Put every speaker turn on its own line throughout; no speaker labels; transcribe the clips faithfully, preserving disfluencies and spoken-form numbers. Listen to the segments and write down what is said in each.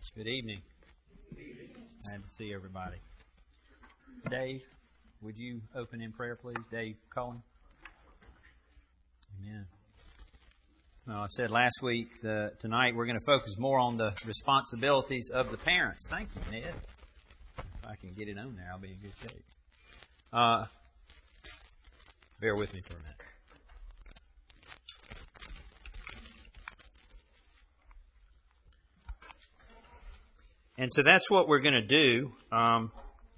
Good evening. Glad to see everybody. Dave, would you open in prayer, please? Dave Cullen. Amen. Well, I said last week, uh, tonight we're going to focus more on the responsibilities of the parents. Thank you, Ned. If I can get it on there, I'll be in good shape. Uh, bear with me for a minute. And so that's what we're going to do. Um,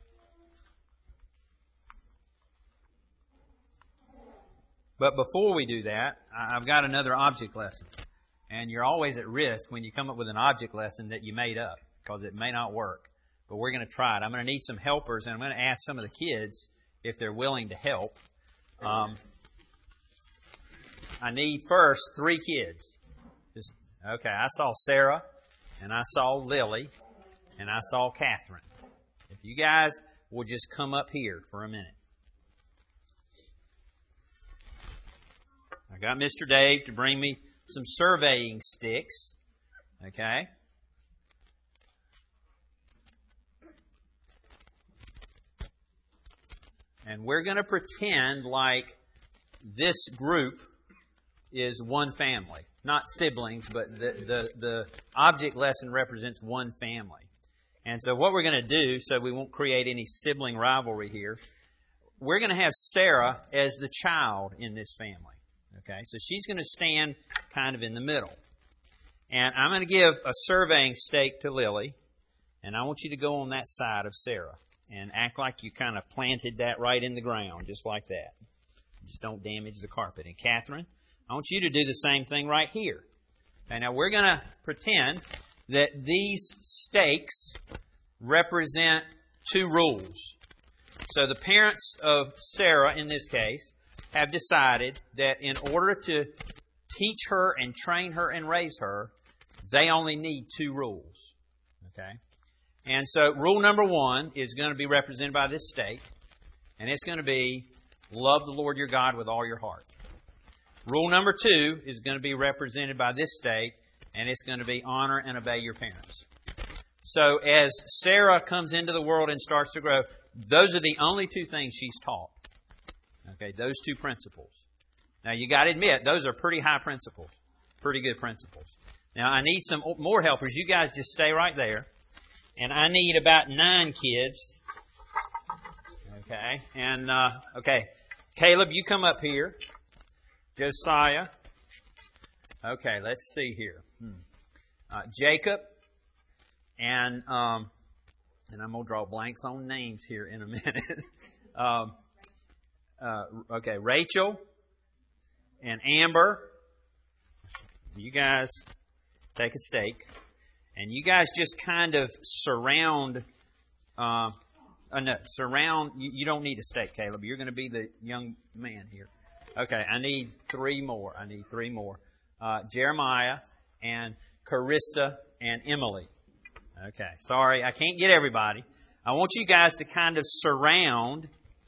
but before we do that, I've got another object lesson. And you're always at risk when you come up with an object lesson that you made up, because it may not work. But we're going to try it. I'm going to need some helpers, and I'm going to ask some of the kids if they're willing to help. Um, I need first three kids. Just, okay, I saw Sarah, and I saw Lily, and I saw Catherine. If you guys will just come up here for a minute. I got Mister Dave to bring me some surveying sticks. Okay? And we're going to pretend like this group is one family. Not siblings, but the, the, the object lesson represents one family. And so what we're going to do, so we won't create any sibling rivalry here, we're going to have Sarah as the child in this family. Okay, so she's going to stand kind of in the middle. And I'm going to give a surveying stake to Lily, and I want you to go on that side of Sarah and act like you kind of planted that right in the ground, just like that. Just don't damage the carpet. And Catherine, I want you to do the same thing right here. Okay, now we're going to pretend that these stakes represent two rules. So the parents of Sarah, in this case, have decided that in order to teach her and train her and raise her, they only need two rules. Okay? And so rule number one is going to be represented by this stake, and it's going to be love the Lord your God with all your heart. Rule number two is going to be represented by this stake, and it's going to be honor and obey your parents. So as Sarah comes into the world and starts to grow, those are the only two things she's taught. Okay, those two principles. Now you got to admit, those are pretty high principles. Pretty good principles. Now I need some more helpers. You guys just stay right there. And I need about nine kids. Okay, and, uh, okay, Caleb, you come up here. Josiah. Okay, let's see here. Hmm. Uh, Jacob, and um, and I'm gonna draw blanks on names here in a minute. um, uh, okay, Rachel and Amber. You guys take a stake, and you guys just kind of surround. Uh, uh, no, surround. You, you don't need a stake, Caleb. You're going to be the young man here. Okay, I need three more. I need three more. Uh, Jeremiah and Carissa and Emily. Okay, sorry, I can't get everybody. I want you guys to kind of surround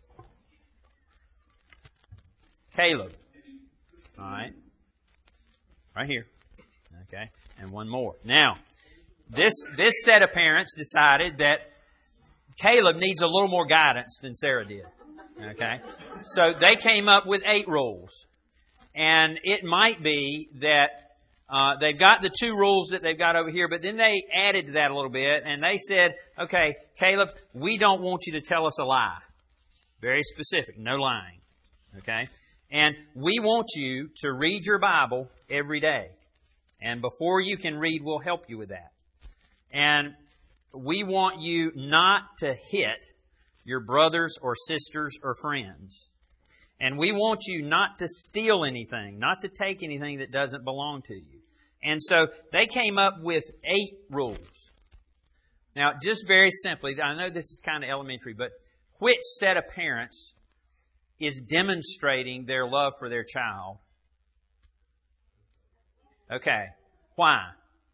Caleb. All right, right here. Okay, and one more. Now, this this set of parents decided that Caleb needs a little more guidance than Sarah did. Okay, so they came up with eight rules. And it might be that uh, they've got the two rules that they've got over here, but then they added to that a little bit, and they said, okay, Caleb, we don't want you to tell us a lie. Very specific, no lying. Okay? And we want you to read your Bible every day. And before you can read, we'll help you with that. And we want you not to hit your brothers or sisters or friends. And we want you not to steal anything, not to take anything that doesn't belong to you. And so they came up with eight rules. Now, just very simply, I know this is kind of elementary, but which set of parents is demonstrating their love for their child? Okay. Why?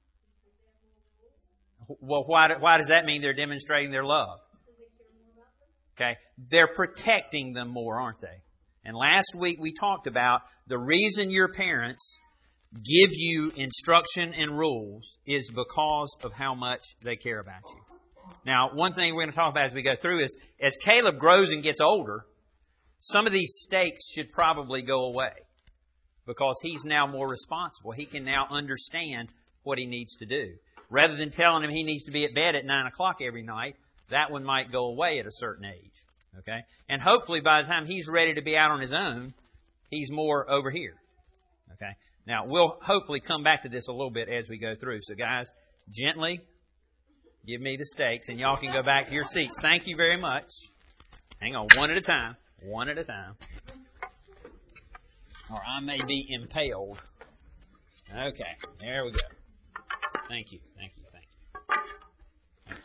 Well, why, why does that mean they're demonstrating their love? Okay. They're protecting them more, aren't they? And last week we talked about the reason your parents give you instruction and rules is because of how much they care about you. Now, one thing we're going to talk about as we go through is, as Caleb grows and gets older, some of these stakes should probably go away because he's now more responsible. He can now understand what he needs to do. Rather than telling him he needs to be at bed at nine o'clock every night, that one might go away at a certain age. Okay? And hopefully by the time he's ready to be out on his own, he's more over here. Okay? Now, we'll hopefully come back to this a little bit as we go through. So guys, gently give me the stakes and y'all can go back to your seats. Thank you very much. Hang on, one at a time. One at a time. Or I may be impaled. Okay, there we go. Thank you, thank you, thank you. Thank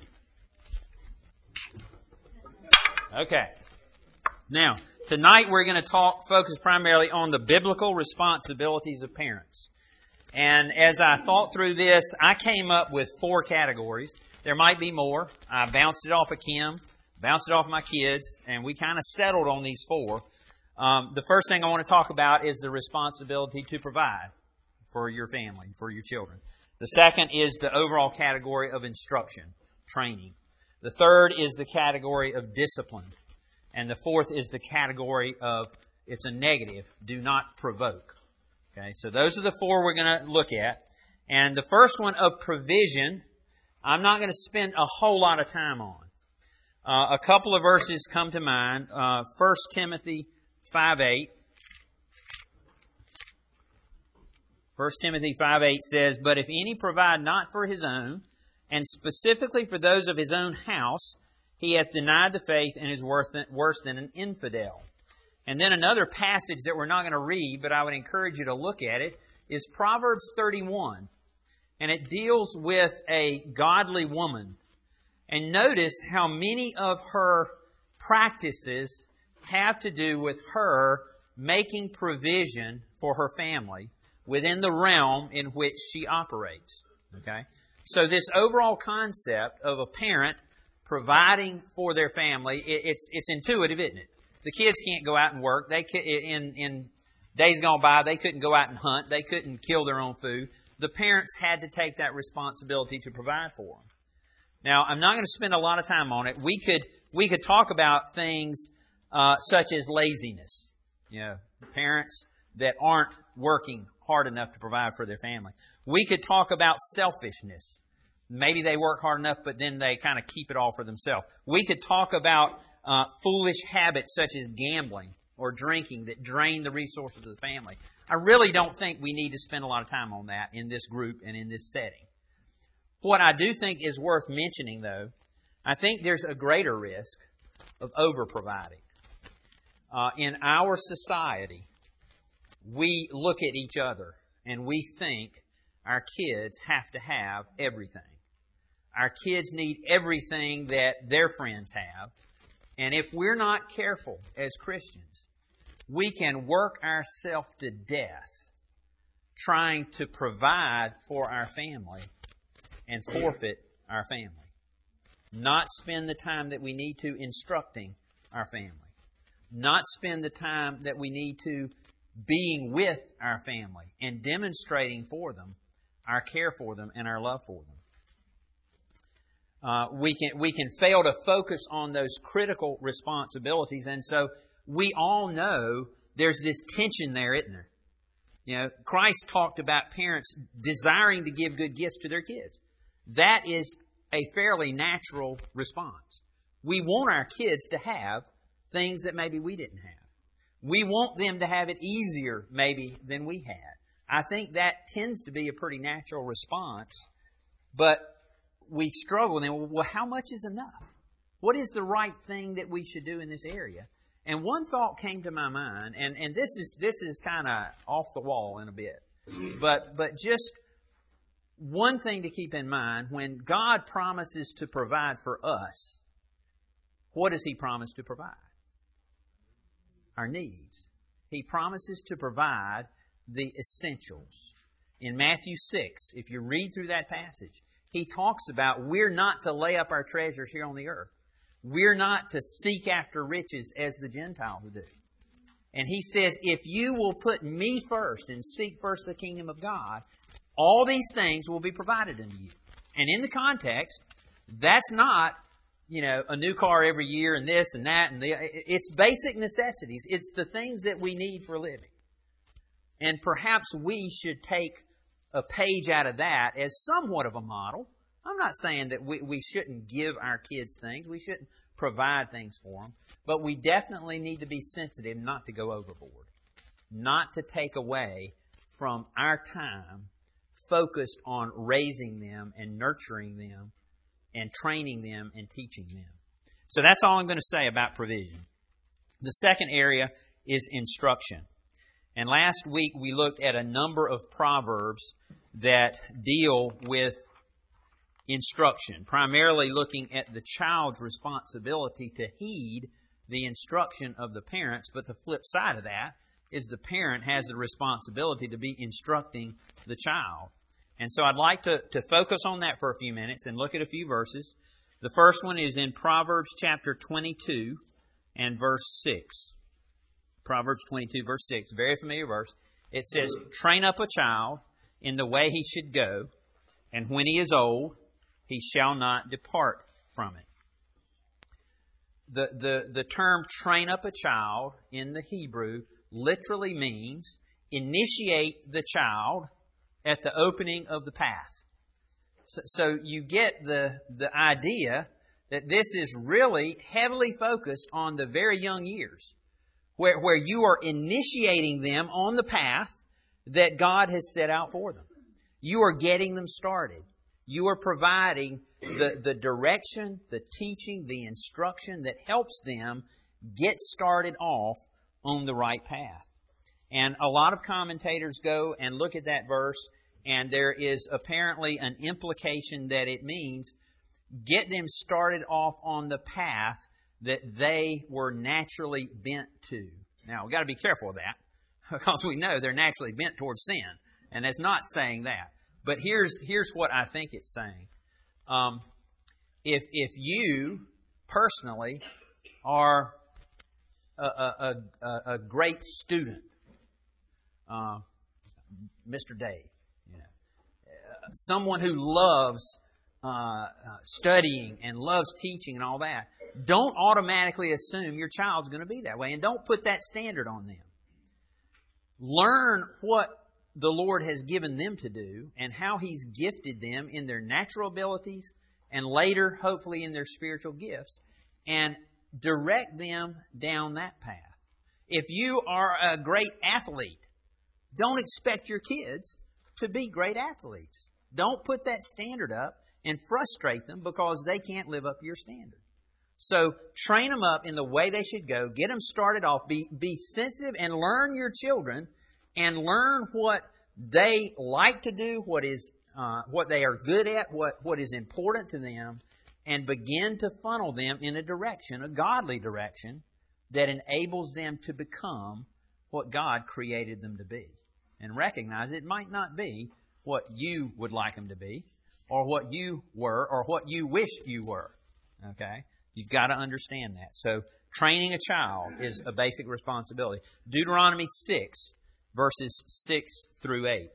you. Okay. Now, tonight we're going to talk, focus primarily on the biblical responsibilities of parents. And as I thought through this, I came up with four categories. There might be more. I bounced it off of Kim, bounced it off of my kids, and we kind of settled on these four. Um, the first thing I want to talk about is the responsibility to provide for your family, for your children. The second is the overall category of instruction, training. The third is the category of discipline. And the fourth is the category of, it's a negative, do not provoke. Okay, so those are the four we're going to look at. And the first one of provision, I'm not going to spend a whole lot of time on. Uh, a couple of verses come to mind. Uh, First Timothy five eight. First Timothy five eight says, "But if any provide not for his own, and specifically for those of his own house, he hath denied the faith and is worse than an infidel." And then another passage that we're not going to read, but I would encourage you to look at it, is Proverbs thirty-one. And it deals with a godly woman. And notice how many of her practices have to do with her making provision for her family within the realm in which she operates. Okay? So this overall concept of a parent providing for their family, it, it's it's intuitive, isn't it? The kids can't go out and work. They in in days gone by, they couldn't go out and hunt. They couldn't kill their own food. The parents had to take that responsibility to provide for them. Now, I'm not going to spend a lot of time on it. We could we could talk about things uh, such as laziness. You know, parents that aren't working hard enough to provide for their family. We could talk about selfishness. Maybe they work hard enough, but then they kind of keep it all for themselves. We could talk about uh, foolish habits such as gambling or drinking that drain the resources of the family. I really don't think we need to spend a lot of time on that in this group and in this setting. What I do think is worth mentioning, though, I think there's a greater risk of over-providing. Uh, in our society, we look at each other and we think our kids have to have everything. Our kids need everything that their friends have. And if we're not careful as Christians, we can work ourselves to death trying to provide for our family and forfeit our family. Not spend the time that we need to instructing our family. Not spend the time that we need to being with our family and demonstrating for them our care for them and our love for them. Uh, we can we can fail to focus on those critical responsibilities, and so we all know there's this tension there, isn't there? You know, Christ talked about parents desiring to give good gifts to their kids. That is a fairly natural response. We want our kids to have things that maybe we didn't have. We want them to have it easier maybe than we had. I think that tends to be a pretty natural response, but we struggle then, well, how much is enough? What is the right thing that we should do in this area? And one thought came to my mind, and, and this is this is kind of off the wall in a bit, but but just one thing to keep in mind, when God promises to provide for us, what does He promise to provide? Our needs. He promises to provide the essentials. In Matthew six, if you read through that passage, He talks about we're not to lay up our treasures here on the earth. We're not to seek after riches as the Gentiles do. And He says, if you will put me first and seek first the kingdom of God, all these things will be provided unto you. And in the context, that's not, you know, a new car every year and this and that. and the, It's basic necessities. It's the things that we need for living. And perhaps we should take a page out of that as somewhat of a model. I'm not saying that we, we shouldn't give our kids things. We shouldn't provide things for them. But we definitely need to be sensitive not to go overboard. Not to take away from our time focused on raising them and nurturing them and training them and teaching them. So that's all I'm going to say about provision. The second area is instruction. And last week we looked at a number of proverbs that deal with instruction, primarily looking at the child's responsibility to heed the instruction of the parents. But the flip side of that is the parent has the responsibility to be instructing the child. And so I'd like to, to focus on that for a few minutes and look at a few verses. The first one is in Proverbs chapter twenty-two and verse six. Proverbs twenty-two, verse six, very familiar verse. It says, train up a child in the way he should go, and when he is old, he shall not depart from it. The, the, the term train up a child in the Hebrew literally means initiate the child at the opening of the path. So, so you get the, the idea that this is really heavily focused on the very young years, where, where you are initiating them on the path that God has set out for them. You are getting them started. You are providing the, the direction, the teaching, the instruction that helps them get started off on the right path. And a lot of commentators go and look at that verse, and there is apparently an implication that it means get them started off on the path that they were naturally bent to. Now, we've got to be careful of that, because we know they're naturally bent towards sin, and it's not saying that. But here's here's what I think it's saying. Um, if if you personally are a, a, a, a great student, uh, Mister Dave, you know, uh, someone who loves uh, uh, studying and loves teaching and all that, don't automatically assume your child's going to be that way, and don't put that standard on them. Learn what the Lord has given them to do and how He's gifted them in their natural abilities and later, hopefully, in their spiritual gifts, and direct them down that path. If you are a great athlete, don't expect your kids to be great athletes. Don't put that standard up and frustrate them because they can't live up to your standard. So train them up in the way they should go. Get them started off. Be, be sensitive and learn your children and learn what they like to do, what is uh, what they are good at, what, what is important to them, and begin to funnel them in a direction, a godly direction, that enables them to become what God created them to be. And recognize it might not be what you would like them to be, or what you were, or what you wished you were. Okay? You've got to understand that. So training a child is a basic responsibility. Deuteronomy six, verses six through eight.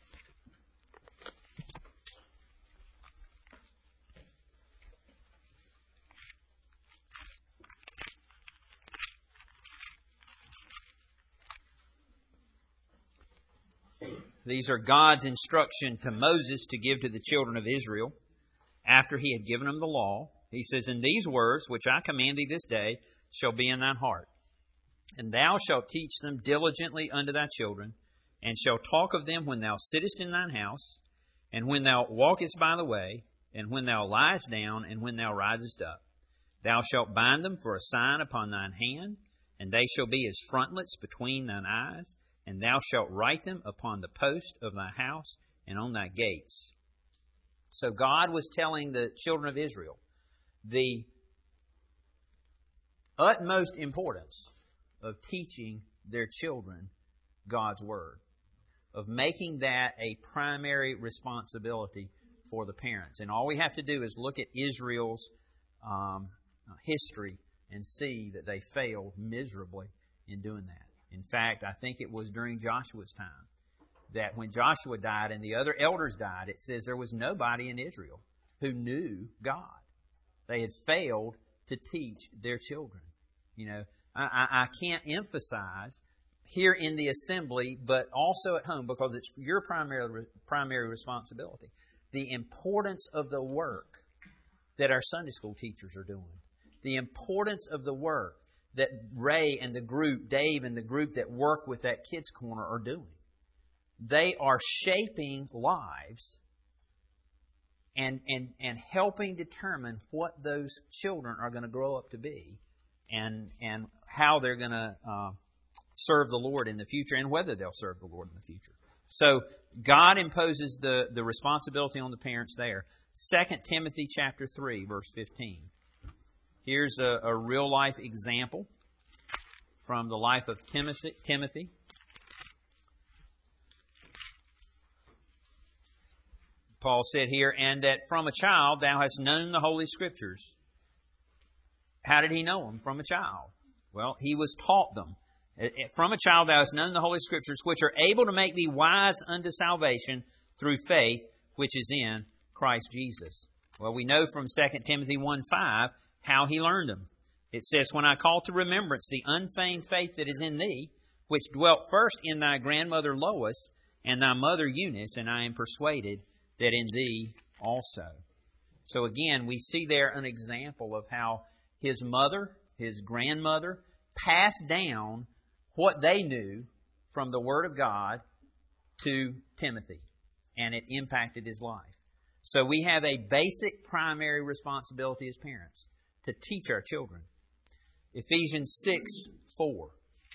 These are God's instruction to Moses to give to the children of Israel after He had given them the law. He says, "And these words which I command thee this day shall be in thine heart. And thou shalt teach them diligently unto thy children, and shalt talk of them when thou sittest in thine house, and when thou walkest by the way, and when thou liest down, and when thou risest up. Thou shalt bind them for a sign upon thine hand, and they shall be as frontlets between thine eyes, and thou shalt write them upon the post of thy house and on thy gates." So God was telling the children of Israel the utmost importance of teaching their children God's Word, of making that a primary responsibility for the parents. And all we have to do is look at Israel's um, history and see that they failed miserably in doing that. In fact, I think it was during Joshua's time that when Joshua died and the other elders died, it says there was nobody in Israel who knew God. They had failed to teach their children. You know, I, I, I can't emphasize here in the assembly, but also at home, because it's your primary primary responsibility, the importance of the work that our Sunday school teachers are doing, the importance of the work that Ray and the group, Dave and the group that work with that Kids Corner are doing. They are shaping lives and, and, and helping determine what those children are going to grow up to be and, and how they're going to uh, serve the Lord in the future and whether they'll serve the Lord in the future. So God imposes the, the responsibility on the parents there. Second Timothy chapter three, verse fifteen. Here's a, a real-life example from the life of Timothy. Timothy. Paul said here, and that from a child thou hast known the Holy Scriptures. How did he know them? From a child. Well, he was taught them. From a child thou hast known the Holy Scriptures, which are able to make thee wise unto salvation through faith, which is in Christ Jesus. Well, we know from Second Timothy one five how he learned them. It says, when I call to remembrance the unfeigned faith that is in thee, which dwelt first in thy grandmother Lois and thy mother Eunice, and I am persuaded that in thee also. So again, we see there an example of how his mother, his grandmother, passed down what they knew from the Word of God to Timothy, and it impacted his life. So we have a basic primary responsibility as parents to teach our children. Ephesians six four.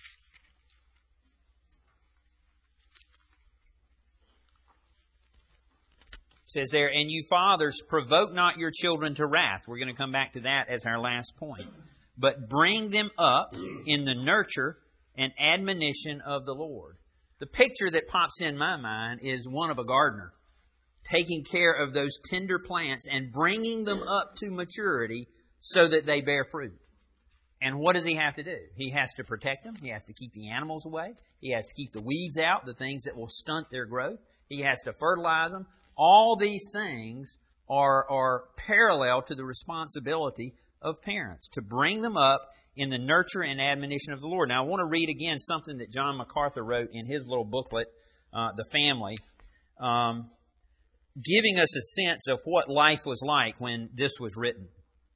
Says there, and you fathers, provoke not your children to wrath. We're going to come back to that as our last point. But bring them up in the nurture and admonition of the Lord. The picture that pops in my mind is one of a gardener taking care of those tender plants and bringing them up to maturity so that they bear fruit. And what does he have to do? He has to protect them. He has to keep the animals away. He has to keep the weeds out, the things that will stunt their growth. He has to fertilize them. All these things are, are parallel to the responsibility of parents, to bring them up in the nurture and admonition of the Lord. Now, I want to read again something that John MacArthur wrote in his little booklet, uh, The Family, um, giving us a sense of what life was like when this was written.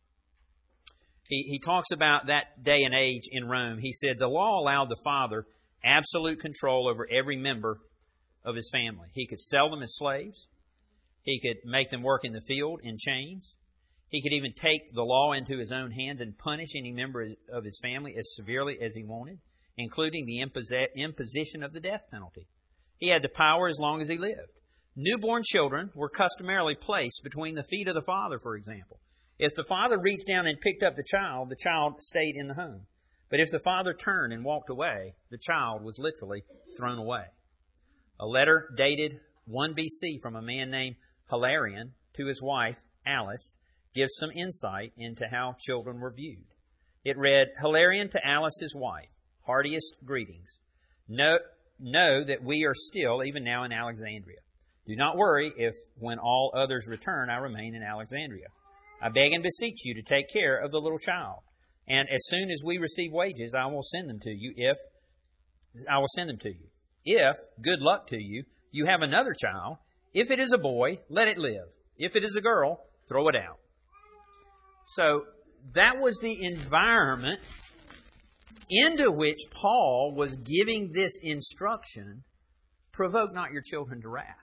He, he talks about that day and age in Rome. He said, the law allowed the father absolute control over every member of his family. He could sell them as slaves. He could make them work in the field in chains. He could even take the law into his own hands and punish any member of his family as severely as he wanted, including the imposition of the death penalty. He had the power as long as he lived. Newborn children were customarily placed between the feet of the father, for example. If the father reached down and picked up the child, the child stayed in the home. But if the father turned and walked away, the child was literally thrown away. A letter dated one B C from a man named Hilarion to his wife, Alice, gives some insight into how children were viewed. It read, Hilarion to Alice, his wife, heartiest greetings. Know, know that we are still, even now, in Alexandria. Do not worry if, when all others return, I remain in Alexandria. I beg and beseech you to take care of the little child. And as soon as we receive wages, I will send them to you if, I will send them to you. If, good luck to you, you have another child, if it is a boy, let it live. If it is a girl, throw it out. So that was the environment into which Paul was giving this instruction, provoke not your children to wrath.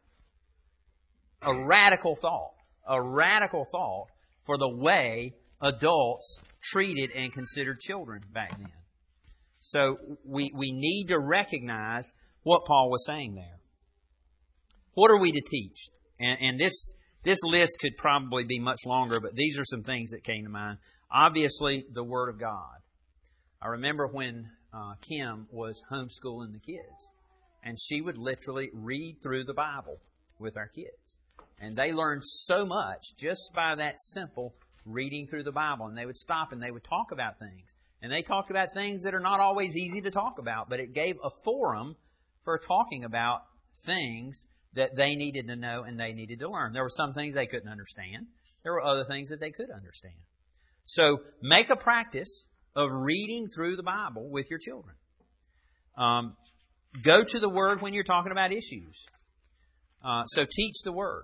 A radical thought, a radical thought for the way adults treated and considered children back then. So we, we need to recognize what Paul was saying there. What are we to teach? And, and this this list could probably be much longer, but these are some things that came to mind. Obviously, the Word of God. I remember when uh, Kim was homeschooling the kids, and she would literally read through the Bible with our kids. And they learned so much just by that simple reading through the Bible. And they would stop and they would talk about things. And they talked about things that are not always easy to talk about, but it gave a forum for talking about things that they needed to know and they needed to learn. There were some things they couldn't understand. There were other things that they could understand. So make a practice of reading through the Bible with your children. Um, go to the Word when you're talking about issues. Uh, so teach the Word.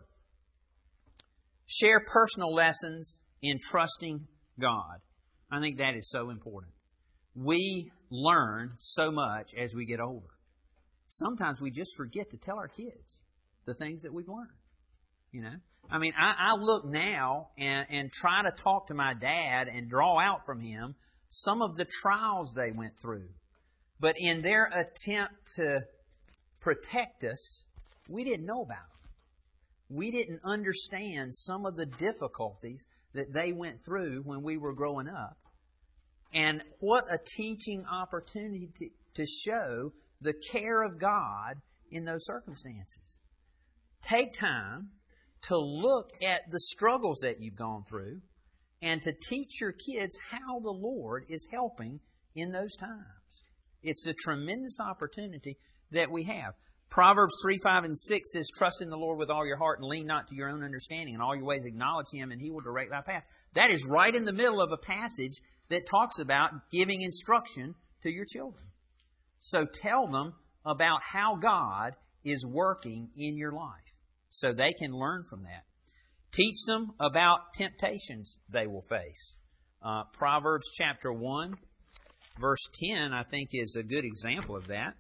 Share personal lessons in trusting God. I think that is so important. We learn so much as we get older. Sometimes we just forget to tell our kids the things that we've learned. You know, I mean, I, I look now and, and try to talk to my dad and draw out from him some of the trials they went through. But in their attempt to protect us, we didn't know about them. We didn't understand some of the difficulties that they went through when we were growing up. And what a teaching opportunity to, to show the care of God in those circumstances. Take time to look at the struggles that you've gone through and to teach your kids how the Lord is helping in those times. It's a tremendous opportunity that we have. Proverbs three, five, and six says, trust in the Lord with all your heart and lean not to your own understanding. In all your ways acknowledge Him and He will direct thy path. That is right in the middle of a passage that talks about giving instruction to your children. So tell them about how God is working in your life so they can learn from that. Teach them about temptations they will face. Uh, Proverbs chapter one, verse ten, I think, is a good example of that.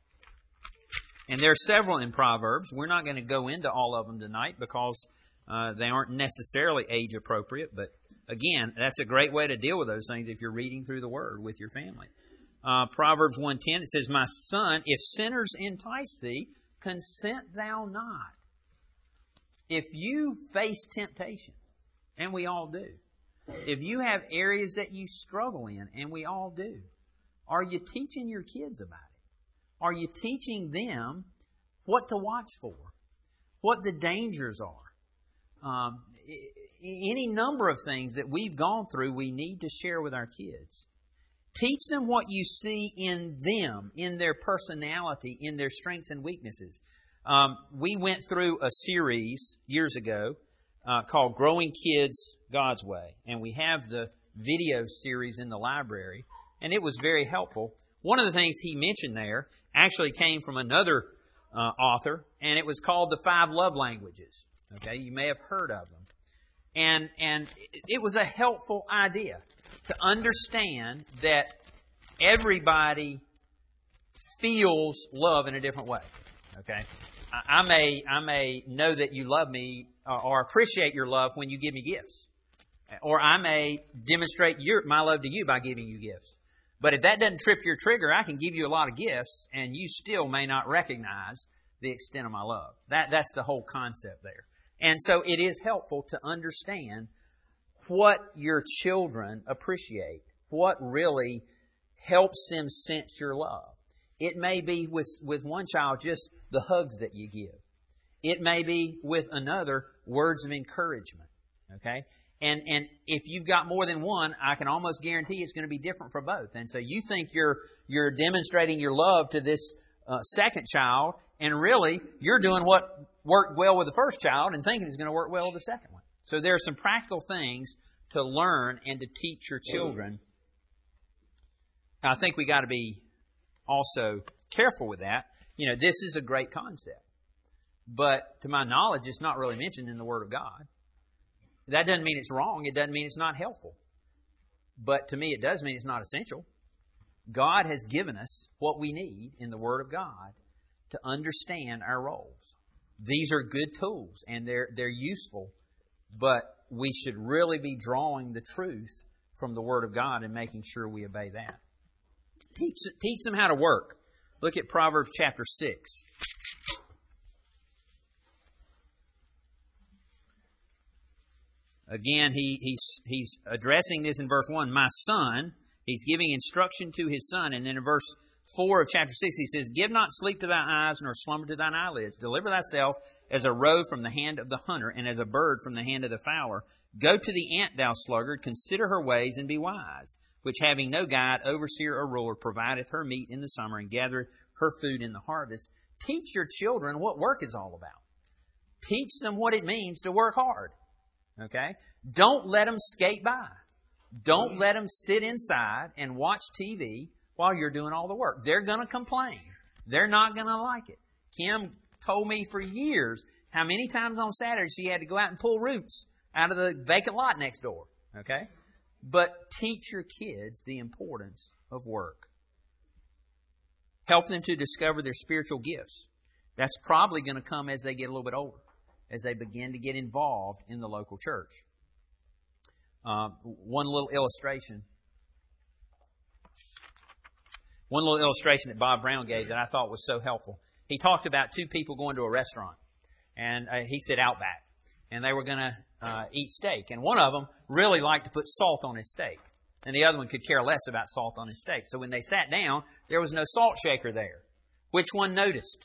And there are several in Proverbs. We're not going to go into all of them tonight because uh, they aren't necessarily age appropriate. But again, that's a great way to deal with those things if you're reading through the Word with your family. Uh, Proverbs one ten, it says, my son, if sinners entice thee, consent thou not. If you face temptation, and we all do, if you have areas that you struggle in, and we all do, are you teaching your kids about it? Are you teaching them what to watch for? What the dangers are? Um, any number of things that we've gone through we need to share with our kids. Teach them what you see in them, in their personality, in their strengths and weaknesses. Um, we went through a series years ago uh, called Growing Kids God's Way. And we have the video series in the library. And it was very helpful. One of the things he mentioned there actually came from another uh, author, and it was called The Five Love Languages. Okay, you may have heard of them. And and it was a helpful idea to understand that everybody feels love in a different way. Okay, I, I may I may know that you love me or, or appreciate your love when you give me gifts, or I may demonstrate your my love to you by giving you gifts. But if that doesn't trip your trigger, I can give you a lot of gifts, and you still may not recognize the extent of my love. That that's the whole concept there. And so it is helpful to understand what your children appreciate, what really helps them sense your love. It may be with, with one child just the hugs that you give. It may be with another words of encouragement. Okay? And and if you've got more than one, I can almost guarantee it's going to be different for both. And so you think you're you're demonstrating your love to this uh, second child, and really you're doing what worked well with the first child and thinking it's going to work well with the second one. So there are some practical things to learn and to teach your children. Now, I think we got to be also careful with that. You know, this is a great concept, but to my knowledge, it's not really mentioned in the Word of God. That doesn't mean it's wrong. It doesn't mean it's not helpful. But to me, it does mean it's not essential. God has given us what we need in the Word of God to understand our roles. These are good tools, and they're they're useful, but we should really be drawing the truth from the Word of God and making sure we obey that. Teach, teach them how to work. Look at Proverbs chapter six. Again, he, he's, he's addressing this in verse one. My son, he's giving instruction to his son. And then in verse four of chapter six, he says, Give not sleep to thine eyes, nor slumber to thine eyelids. Deliver thyself as a roe from the hand of the hunter, and as a bird from the hand of the fowler. Go to the ant, thou sluggard, consider her ways, and be wise, which having no guide, overseer, or ruler, provideth her meat in the summer, and gathereth her food in the harvest. Teach your children what work is all about. Teach them what it means to work hard. Okay? Don't let them skate by. Don't let them sit inside and watch T V while you're doing all the work. They're going to complain. They're not going to like it. Kim told me for years how many times on Saturday she had to go out and pull roots out of the vacant lot next door. Okay? But teach your kids the importance of work. Help them to discover their spiritual gifts. That's probably going to come as they get a little bit older, as they begin to get involved in the local church. Uh, one little illustration. One little illustration that Bob Brown gave that I thought was so helpful. He talked about two people going to a restaurant. And uh, he said Outback. And they were going to uh, eat steak. And one of them really liked to put salt on his steak. And the other one could care less about salt on his steak. So when they sat down, there was no salt shaker there. Which one noticed?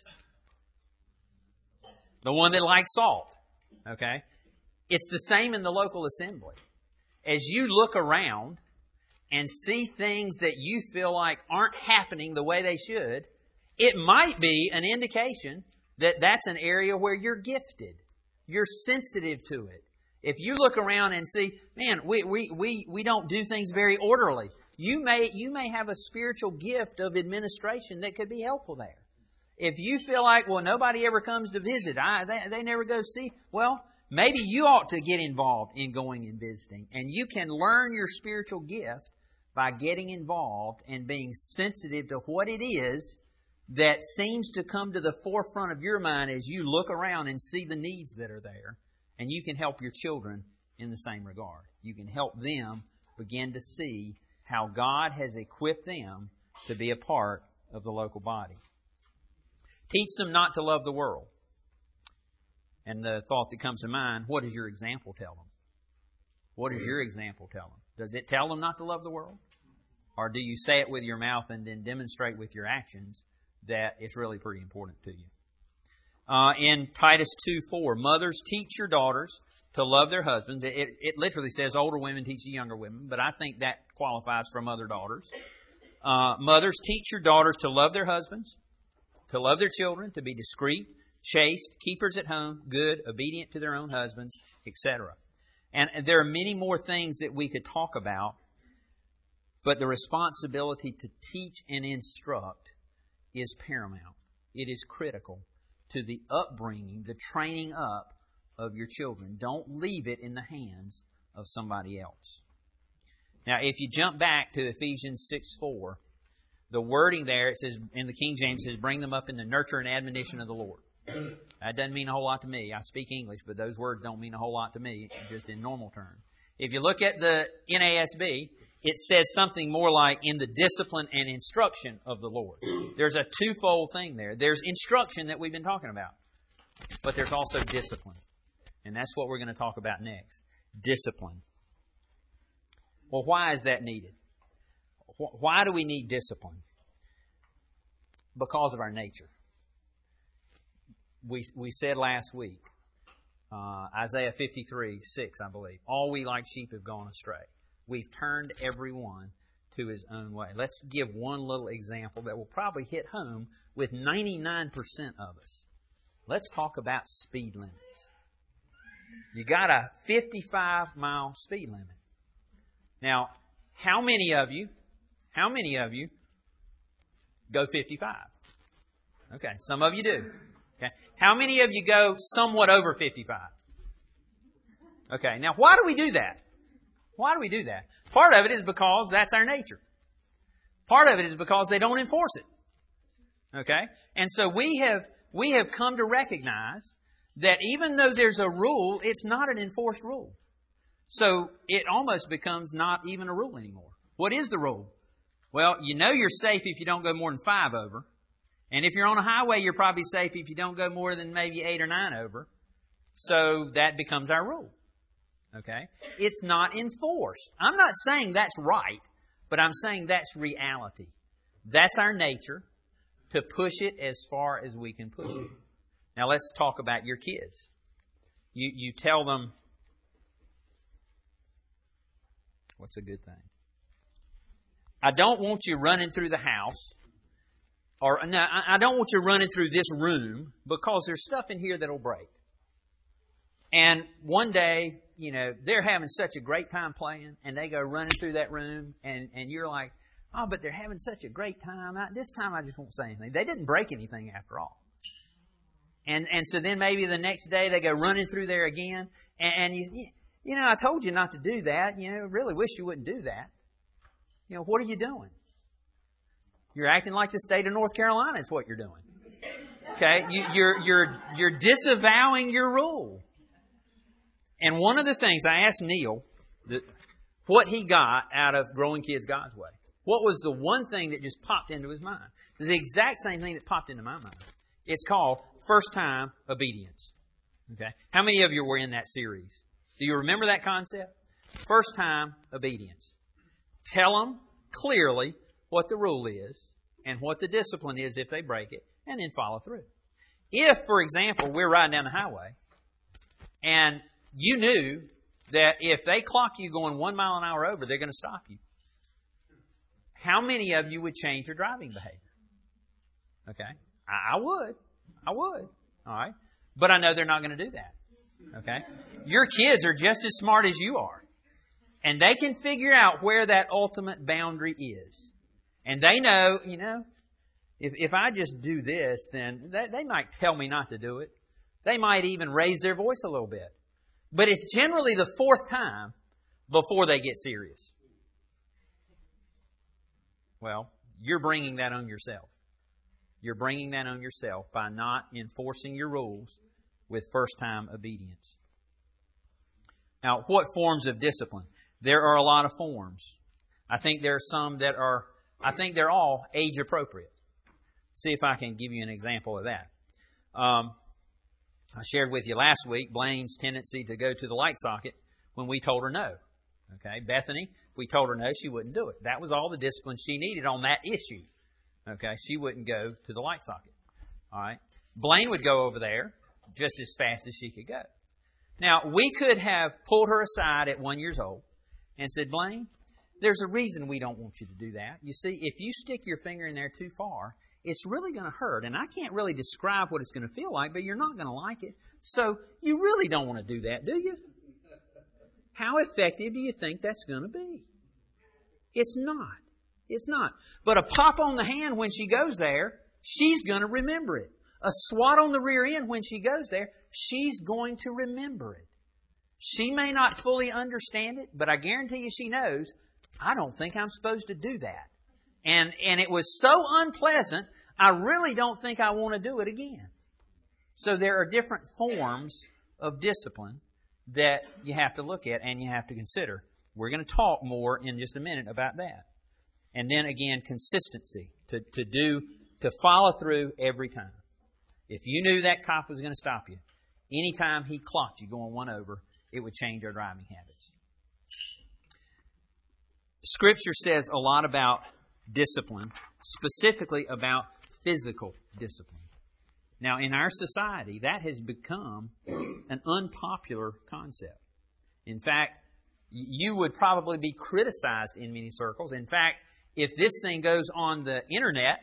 The one that liked salt. Okay? It's the same in the local assembly. As you look around and see things that you feel like aren't happening the way they should, it might be an indication that that's an area where you're gifted. You're sensitive to it. If you look around and see, man, we, we, we, we don't do things very orderly, you may, you may have a spiritual gift of administration that could be helpful there. If you feel like, well, nobody ever comes to visit, I, they, they never go see, well, maybe you ought to get involved in going and visiting. And you can learn your spiritual gift by getting involved and being sensitive to what it is that seems to come to the forefront of your mind as you look around and see the needs that are there. And you can help your children in the same regard. You can help them begin to see how God has equipped them to be a part of the local body. Teach them not to love the world. And the thought that comes to mind, what does your example tell them? What does your example tell them? Does it tell them not to love the world? Or do you say it with your mouth and then demonstrate with your actions that it's really pretty important to you? Uh, in Titus two four, mothers, teach your daughters to love their husbands. It, it literally says older women teach the younger women, but I think that qualifies for mother daughters. Uh, mothers, teach your daughters to love their husbands, to love their children, to be discreet, chaste, keepers at home, good, obedient to their own husbands, et cetera. And there are many more things that we could talk about, but the responsibility to teach and instruct is paramount. It is critical to the upbringing, the training up of your children. Don't leave it in the hands of somebody else. Now, if you jump back to Ephesians six four, the wording there, it says, in the King James, it says, bring them up in the nurture and admonition of the Lord. That doesn't mean a whole lot to me. I speak English, but those words don't mean a whole lot to me, just in normal terms. If you look at the N A S B, it says something more like in the discipline and instruction of the Lord. There's a twofold thing there. There's instruction that we've been talking about, but there's also discipline. And that's what we're going to talk about next. Discipline. Well, why is that needed? Why do we need discipline? Because of our nature. We we said last week, uh, Isaiah fifty-three six, I believe, all we like sheep have gone astray. We've turned everyone to his own way. Let's give one little example that will probably hit home with ninety-nine percent of us. Let's talk about speed limits. You got a fifty-five mile speed limit. Now, how many of you, how many of you go fifty-five? Okay, some of you do. Okay, how many of you go somewhat over fifty-five? Okay, now why do we do that? Why do we do that? Part of it is because that's our nature. Part of it is because they don't enforce it. Okay? And so we have we have come to recognize that even though there's a rule, it's not an enforced rule. So it almost becomes not even a rule anymore. What is the rule? Well, you know you're safe if you don't go more than five over. And if you're on a highway, you're probably safe if you don't go more than maybe eight or nine over. So that becomes our rule. Okay? It's not enforced. I'm not saying that's right, but I'm saying that's reality. That's our nature, to push it as far as we can push it. Now let's talk about your kids. You, you tell them, what's a good thing? I don't want you running through the house, or no, I don't want you running through this room because there's stuff in here that'll break. And one day, you know, they're having such a great time playing, and they go running through that room, and, and you're like, oh, but they're having such a great time. I, this time I just won't say anything. They didn't break anything after all. And and so then maybe the next day they go running through there again, and, and you, you know, I told you not to do that. You know, really wish you wouldn't do that. You know, what are you doing? You're acting like the state of North Carolina is what you're doing. Okay, you, you're you're you're disavowing your rule. And one of the things I asked Neil, that, what he got out of growing kids God's way. What was the one thing that just popped into his mind? It's the exact same thing that popped into my mind. It's called first-time obedience. Okay, how many of you were in that series? Do you remember that concept? First-time obedience. Tell them clearly what the rule is and what the discipline is if they break it, and then follow through. If, for example, we're riding down the highway and you knew that if they clock you going one mile an hour over, they're going to stop you, how many of you would change your driving behavior? Okay, I, I would. I would. All right. But I know they're not going to do that. Okay. Your kids are just as smart as you are. And they can figure out where that ultimate boundary is. And they know, you know, if, if I just do this, then they, they might tell me not to do it. They might even raise their voice a little bit. But it's generally the fourth time before they get serious. Well, you're bringing that on yourself. You're bringing that on yourself by not enforcing your rules with first-time obedience. Now, what forms of discipline? There are a lot of forms. I think there are some that are, I think they're all age appropriate. See if I can give you an example of that. Um, I shared with you last week Blaine's tendency to go to the light socket when we told her no. Okay, Bethany, if we told her no, she wouldn't do it. That was all the discipline she needed on that issue. Okay, she wouldn't go to the light socket. All right, Blaine would go over there just as fast as she could go. Now, we could have pulled her aside at one years old and said, Blaine, there's a reason we don't want you to do that. You see, if you stick your finger in there too far, it's really going to hurt. And I can't really describe what it's going to feel like, but you're not going to like it. So you really don't want to do that, do you? How effective do you think that's going to be? It's not. It's not. But a pop on the hand when she goes there, she's going to remember it. A swat on the rear end when she goes there, she's going to remember it. She may not fully understand it, but I guarantee you she knows, I don't think I'm supposed to do that. And, and it was so unpleasant, I really don't think I want to do it again. So there are different forms of discipline that you have to look at and you have to consider. We're going to talk more in just a minute about that. And then again, consistency, to, to do, to follow through every time. If you knew that cop was going to stop you, anytime he clocked you going one over, it would change our driving habits. Scripture says a lot about discipline, specifically about physical discipline. Now, in our society, that has become an unpopular concept. In fact, you would probably be criticized in many circles. In fact, if this thing goes on the internet,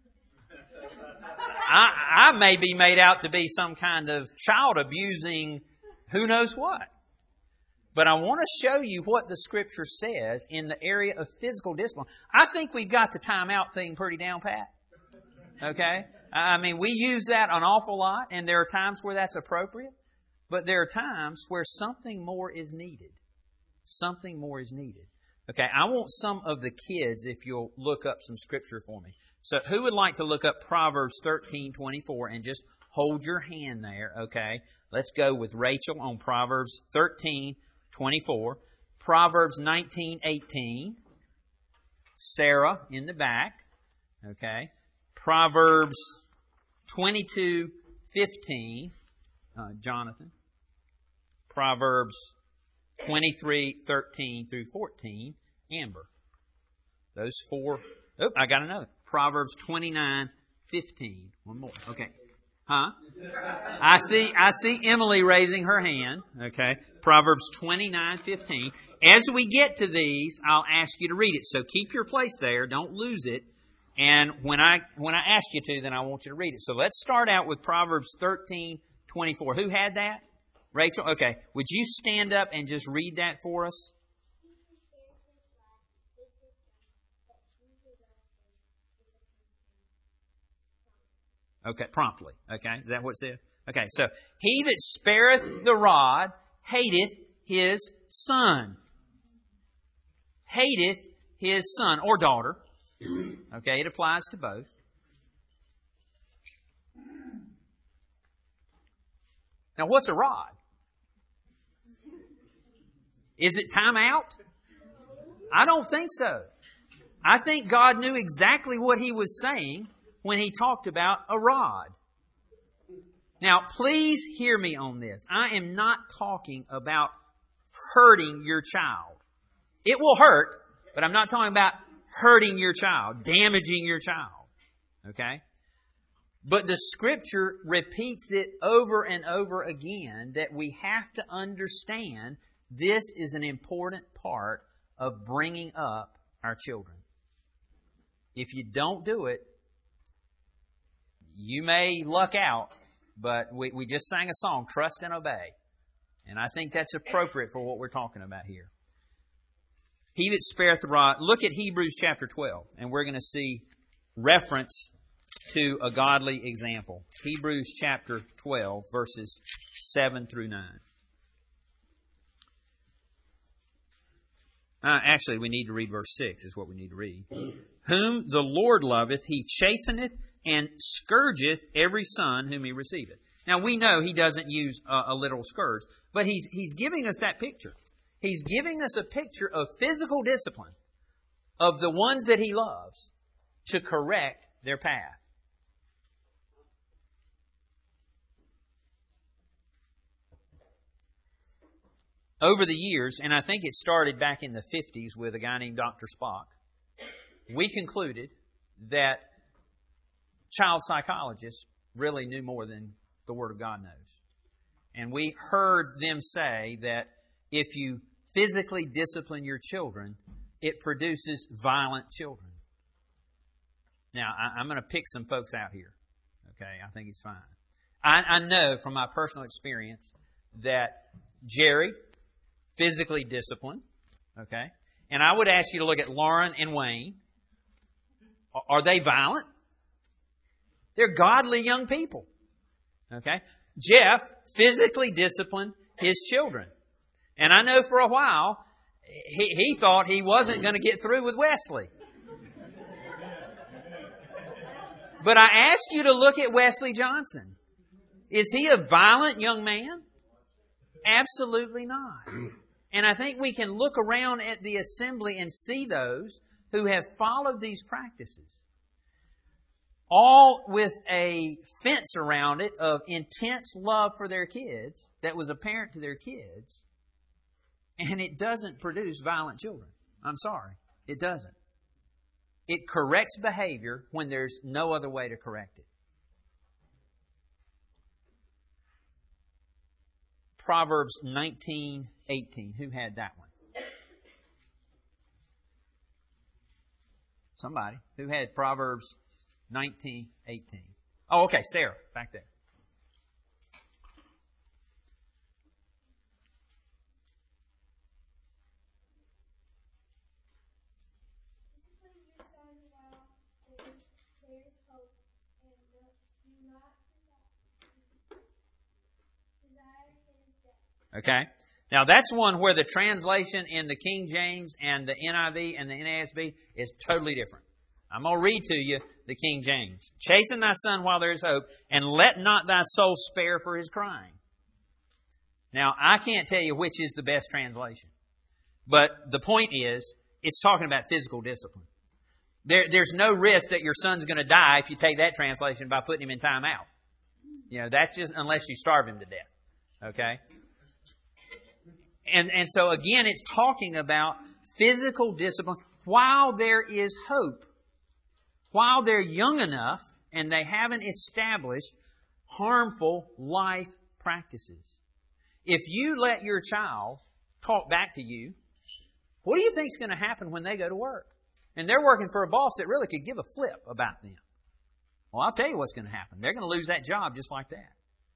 I, I may be made out to be some kind of child abusing who knows what. But I want to show you what the Scripture says in the area of physical discipline. I think we've got the timeout thing pretty down pat. Okay? I mean, we use that an awful lot, and there are times where that's appropriate. But there are times where something more is needed. Something more is needed. Okay, I want some of the kids, if you'll look up some Scripture for me. So who would like to look up Proverbs thirteen twenty-four and just hold your hand there, okay? Let's go with Rachel on Proverbs thirteen twenty-four. Proverbs nineteen eighteen. Sarah in the back, okay? Proverbs twenty-two fifteen. Uh, Jonathan. Proverbs twenty-three thirteen through fourteen. Amber. Those four. Oh, I got another. Proverbs twenty-nine fifteen. One more. Okay. Huh? I see, I see Emily raising her hand. Okay. Proverbs twenty-nine fifteen. As we get to these, I'll ask you to read it. So keep your place there. Don't lose it. And when I, when I ask you to, then I want you to read it. So let's start out with Proverbs thirteen twenty-four. Who had that? Rachel? Okay. Would you stand up and just read that for us? Okay, promptly. Okay, is that what it said? Okay, so he that spareth the rod hateth his son. Hateth his son or daughter. Okay, it applies to both. Now, what's a rod? Is it time out? I don't think so. I think God knew exactly what He was saying when He talked about a rod. Now, please hear me on this. I am not talking about hurting your child. It will hurt, but I'm not talking about hurting your child, damaging your child. Okay? But the Scripture repeats it over and over again that we have to understand this is an important part of bringing up our children. If you don't do it, you may luck out, but we, we just sang a song, Trust and Obey. And I think that's appropriate for what we're talking about here. He that spareth the rod, look at Hebrews chapter twelve, and we're going to see reference to a godly example. Hebrews chapter twelve, verses seven through nine. Uh, actually, we need to read verse six, is what we need to read. Whom the Lord loveth, He chasteneth and scourgeth every son whom He receiveth. Now, we know He doesn't use a, a literal scourge, but he's, he's giving us that picture. He's giving us a picture of physical discipline of the ones that He loves to correct their path. Over the years, and I think it started back in the fifties with a guy named Doctor Spock, we concluded that child psychologists really knew more than the Word of God knows. And we heard them say that if you physically discipline your children, it produces violent children. Now, I, I'm going to pick some folks out here. Okay, I think it's fine. I, I know from my personal experience that Jerry, physically disciplined, okay? And I would ask you to look at Lauren and Wayne. Are they violent? They're godly young people, okay? Jeff physically disciplined his children. And I know for a while, he, he thought he wasn't going to get through with Wesley. But I ask you to look at Wesley Johnson. Is he a violent young man? Absolutely not. And I think we can look around at the assembly and see those who have followed these practices, all with a fence around it of intense love for their kids that was apparent to their kids, and it doesn't produce violent children. I'm sorry. It doesn't. It corrects behavior when there's no other way to correct it. Proverbs nineteen eighteen. Who had that one? Somebody. Who had Proverbs nineteen eighteen? Oh, okay. Sarah, back there. Okay. Now that's one where the translation in the King James and the N I V and the N A S B is totally different. I'm going to read to you the King James. Chasten thy son while there is hope, and let not thy soul spare for his crying. Now, I can't tell you which is the best translation. But the point is, it's talking about physical discipline. There, there's no risk that your son's going to die if you take that translation by putting him in time out. You know, that's just unless you starve him to death. Okay? And, and so again, it's talking about physical discipline while there is hope. while they're young enough and they haven't established harmful life practices. If you let your child talk back to you, what do you think is going to happen when they go to work? And they're working for a boss that really could give a flip about them. Well, I'll tell you what's going to happen. They're going to lose that job just like that.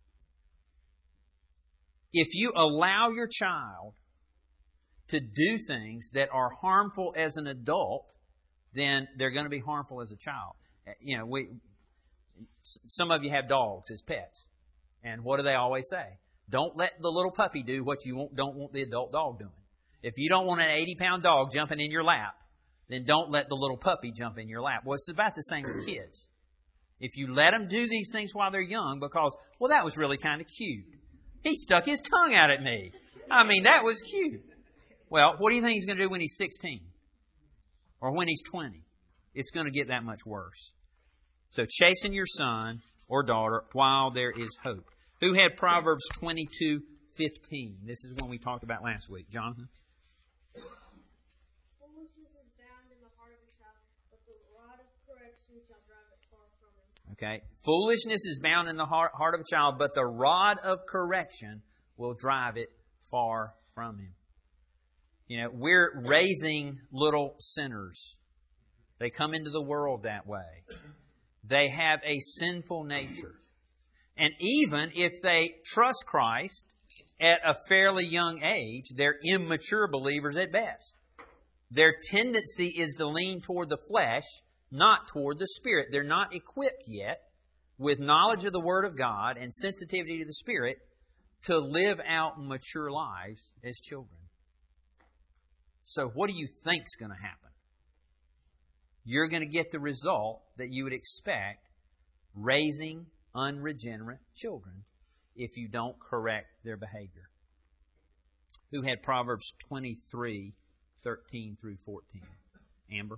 If you allow your child to do things that are harmful as an adult, then they're going to be harmful as a child. You know, we some of you have dogs as pets. And what do they always say? Don't let the little puppy do what you don't want the adult dog doing. If you don't want an eighty-pound dog jumping in your lap, then don't let the little puppy jump in your lap. Well, it's about the same with kids. If you let them do these things while they're young because, well, that was really kind of cute. He stuck his tongue out at me. I mean, that was cute. Well, what do you think he's going to do when he's sixteen? Or when he's twenty? It's going to get that much worse. So chasten your son or daughter while there is hope. Who had Proverbs twenty-two fifteen? This is one we talked about last week. Jonathan?
Foolishness is bound in the heart of a child, but the rod of correction shall drive it far from him.
Okay. Foolishness is bound in the heart, heart of a child, but the rod of correction will drive it far from him. You know, we're raising little sinners. They come into the world that way. They have a sinful nature. And even if they trust Christ at a fairly young age, they're immature believers at best. Their tendency is to lean toward the flesh, not toward the Spirit. They're not equipped yet with knowledge of the Word of God and sensitivity to the Spirit to live out mature lives as children. So what do you think is going to happen? You're going to get the result that you would expect raising unregenerate children if you don't correct their behavior. Who had Proverbs twenty-three, thirteen through fourteen? Amber?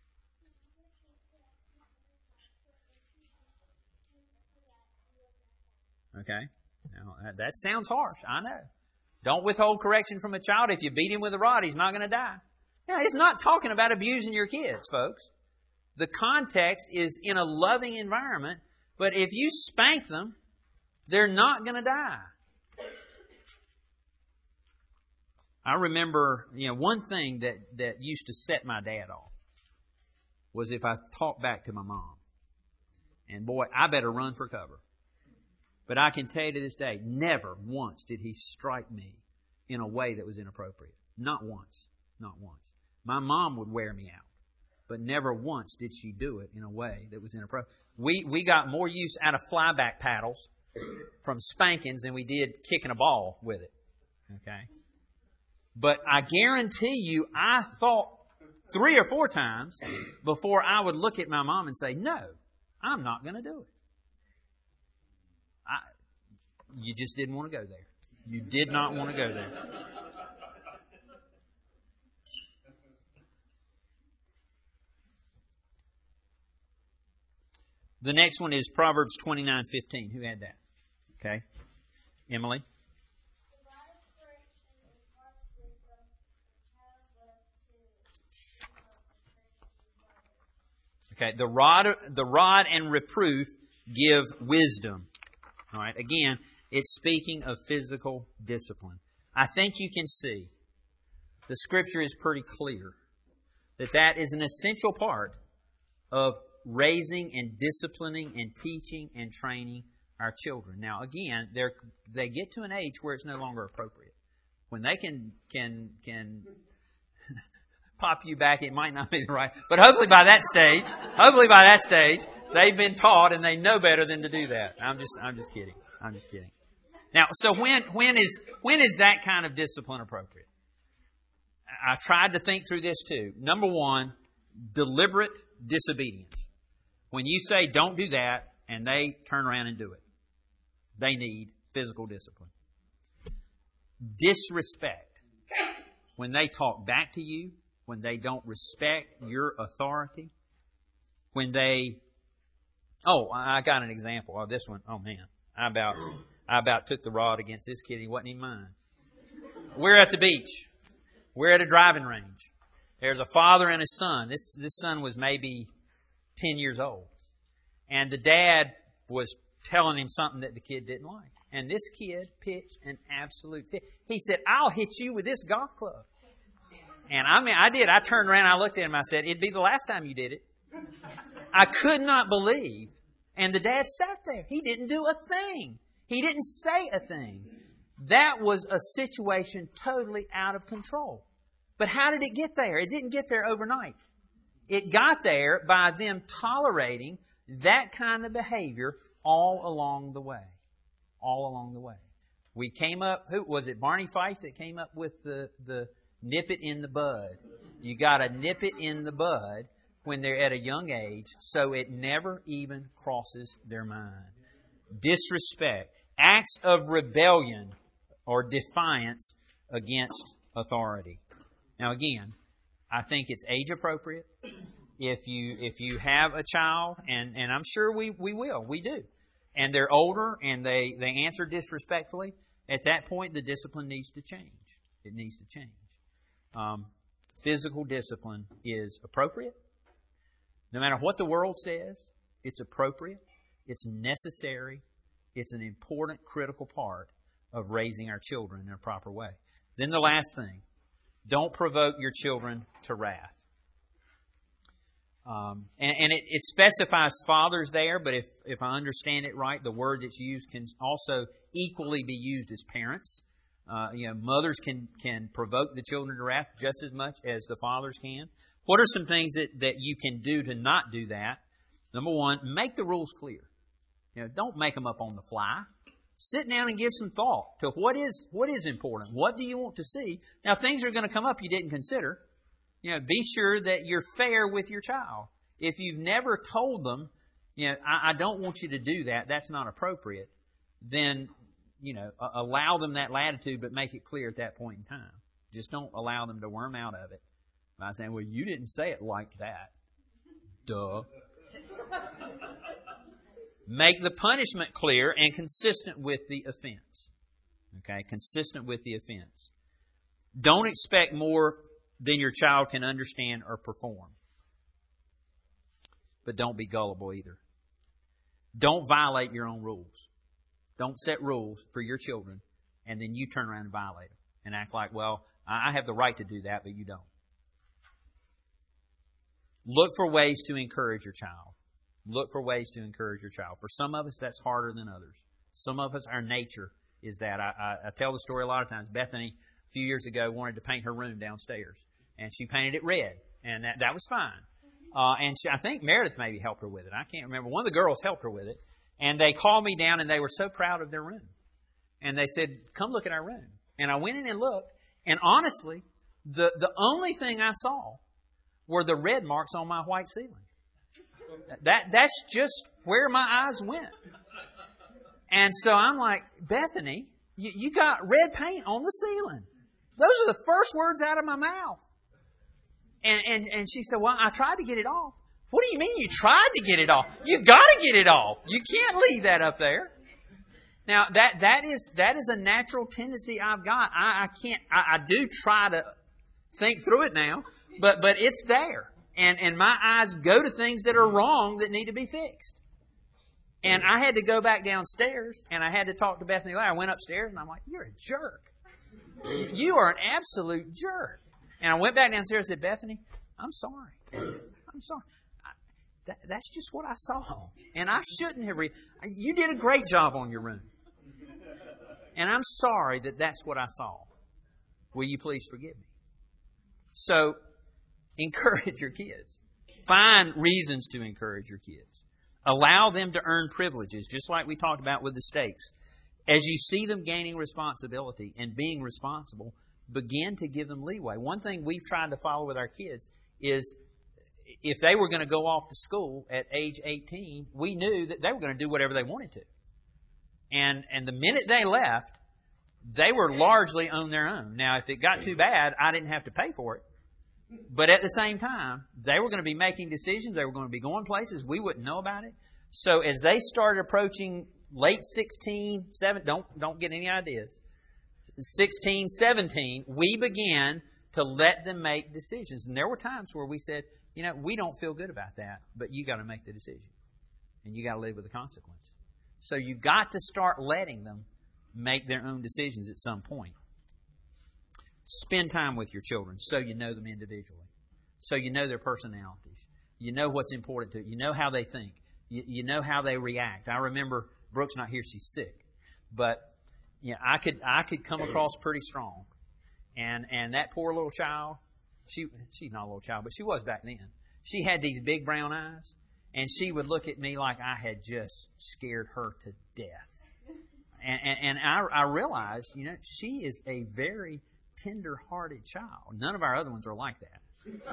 Okay. Now, that sounds harsh. I know. Don't withhold correction from a child. If you beat him with a rod, he's not going to die. Now, it's not talking about abusing your kids, folks. The context is in a loving environment, but if you spank them, they're not going to die. I remember, you know, one thing that, that used to set my dad off was if I talked back to my mom. And boy, I better run for cover. But I can tell you to this day, never once did he strike me in a way that was inappropriate. Not once. Not once. My mom would wear me out. But never once did she do it in a way that was inappropriate. We we got more use out of flyback paddles from spankings than we did kicking a ball with it. Okay? But I guarantee you, I thought three or four times before I would look at my mom and say, no, I'm not going to do it. I, you just didn't want to go there. You did not want to go there. The next one is Proverbs twenty-nine fifteen. Who had that? Okay. Emily? Okay. The rod, the rod and reproof give wisdom. All right. Again, it's speaking of physical discipline. I think you can see the Scripture is pretty clear that that is an essential part of raising and disciplining and teaching and training our children. Now, again, they they get to an age where it's no longer appropriate. When they can can can pop you back, it might not be the right. But hopefully by that stage, hopefully by that stage, they've been taught and they know better than to do that. I'm just I'm just kidding. I'm just kidding. Now, so when when is when is that kind of discipline appropriate? I tried to think through this too. Number one, deliberate disobedience. When you say don't do that and they turn around and do it, they need physical discipline. Disrespect. When they talk back to you, when they don't respect your authority, when they... Oh, I got an example of this one. Oh, man. I about I about took the rod against this kid. He wasn't even mine. We're at the beach. We're at a driving range. There's a father and a son. This this son was maybe ten years old. And the dad was telling him something that the kid didn't like. And this kid pitched an absolute fit. He said, I'll hit you with this golf club. And I mean, I did. I turned around, I looked at him, I said, it'd be the last time you did it. I could not believe. And the dad sat there. He didn't do a thing. He didn't say a thing. That was a situation totally out of control. But how did it get there? It didn't get there overnight. It got there by them tolerating that kind of behavior all along the way. All along the way. We came up, who was it, Barney Fife that came up with the, the nip it in the bud. You got to nip it in the bud when they're at a young age so it never even crosses their mind. Disrespect. Acts of rebellion or defiance against authority. Now again, I think it's age appropriate. If you if you have a child, and, and I'm sure we, we will, we do, and they're older and they, they answer disrespectfully, at that point the discipline needs to change. It needs to change. Um, physical discipline is appropriate. No matter what the world says, it's appropriate, it's necessary, it's an important, critical part of raising our children in a proper way. Then the last thing, don't provoke your children to wrath. Um, and and it, it specifies fathers there, but if, if I understand it right, the word that's used can also equally be used as parents. Uh, you know, mothers can, can provoke the children to wrath just as much as the fathers can. What are some things that, that you can do to not do that? Number one, make the rules clear. You know, don't make them up on the fly. Sit down and give some thought to what is what is important. What do you want to see? Now, things are going to come up you didn't consider. You know, be sure that you're fair with your child. If you've never told them, you know, I, I don't want you to do that, that's not appropriate, then, you know, allow them that latitude, but make it clear at that point in time. Just don't allow them to worm out of it by saying, well, you didn't say it like that. Duh. Make the punishment clear and consistent with the offense. Okay, consistent with the offense. Don't expect more than your child can understand or perform. But don't be gullible either. Don't violate your own rules. Don't set rules for your children and then you turn around and violate them and act like, well, I have the right to do that, but you don't. Look for ways to encourage your child. Look for ways to encourage your child. For some of us, that's harder than others. Some of us, our nature is that. I, I, I tell the story a lot of times. Bethany, a few years ago, wanted to paint her room downstairs. And she painted it red. And that, that was fine. Uh, and she, I think Meredith maybe helped her with it. I can't remember. One of the girls helped her with it. And they called me down, and they were so proud of their room. And they said, come look at our room. And I went in and looked. And honestly, the, the only thing I saw were the red marks on my white ceiling. That That's just where my eyes went. And so I'm like, Bethany, you, you got red paint on the ceiling. Those are the first words out of my mouth. And, and, and she said, well, I tried to get it off. What do you mean you tried to get it off? You got to get it off. You can't leave that up there. Now, that, that is, that is a natural tendency I've got. I, I can't, I, I do try to think through it now, but, but it's there. And, and my eyes go to things that are wrong that need to be fixed. And I had to go back downstairs and I had to talk to Bethany. I went upstairs and I'm like, you're a jerk. You are an absolute jerk. And I went back downstairs and said, Bethany, I'm sorry. I'm sorry. I, that, that's just what I saw. And I shouldn't have. Re- you did a great job on your room. And I'm sorry that that's what I saw. Will you please forgive me? So, encourage your kids. Find reasons to encourage your kids. Allow them to earn privileges, just like we talked about with the stakes. As you see them gaining responsibility and being responsible, begin to give them leeway. One thing we've tried to follow with our kids is if they were going to go off to school at age eighteen, we knew that they were going to do whatever they wanted to. And and the minute they left, they were largely on their own. Now, if it got too bad, I didn't have to pay for it. But at the same time, they were going to be making decisions. They were going to be going places. We wouldn't know about it. So as they started approaching late sixteen, seven, don't, don't get any ideas. sixteen, seventeen, we began to let them make decisions. And there were times where we said, you know, we don't feel good about that, but you got to make the decision. And you got to live with the consequence. So you've got to start letting them make their own decisions at some point. Spend time with your children so you know them individually. So you know their personalities. You know what's important to you. You know how they think. You, you know how they react. I remember Brooke's not here; she's sick. But you know, I could I could come across pretty strong, and and that poor little child, she she's not a little child, but she was back then. She had these big brown eyes, and she would look at me like I had just scared her to death. And and, and I, I realized, you know, she is a very tender-hearted child. None of our other ones are like that.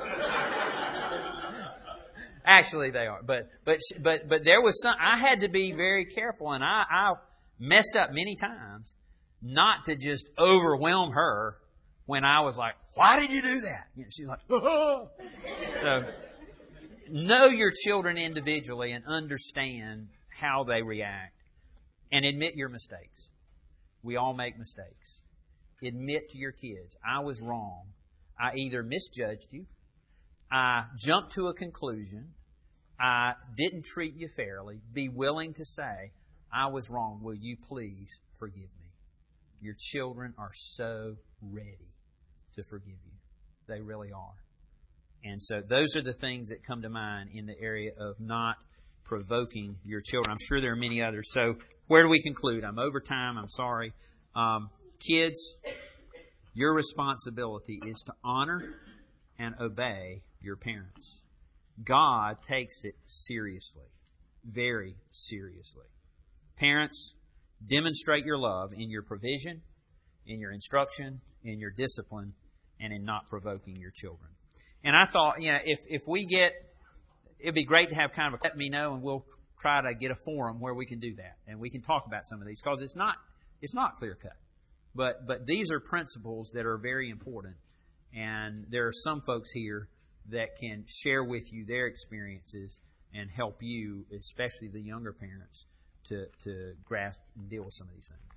Actually, they are. But but but but there was some. I had to be very careful, and I, I messed up many times, not to just overwhelm her when I was like, "Why did you do that?" You know, she's like, "Oh." So know your children individually and understand how they react, and admit your mistakes. We all make mistakes. Admit to your kids, I was wrong. I either misjudged you, I jumped to a conclusion, I didn't treat you fairly. Be willing to say, I was wrong. Will you please forgive me? Your children are so ready to forgive you. They really are. And so those are the things that come to mind in the area of not provoking your children. I'm sure there are many others. So where do we conclude? I'm over time. I'm sorry. Um, kids, your responsibility is to honor and obey your parents. God takes it seriously, very seriously. Parents, demonstrate your love in your provision, in your instruction, in your discipline, and in not provoking your children. And I thought, you know, if, if we get, it'd be great to have kind of a let me know, and we'll try to get a forum where we can do that. And we can talk about some of these, because it's not, it's not clear cut. But, but these are principles that are very important. And there are some folks here that can share with you their experiences and help you, especially the younger parents, to, to grasp and deal with some of these things.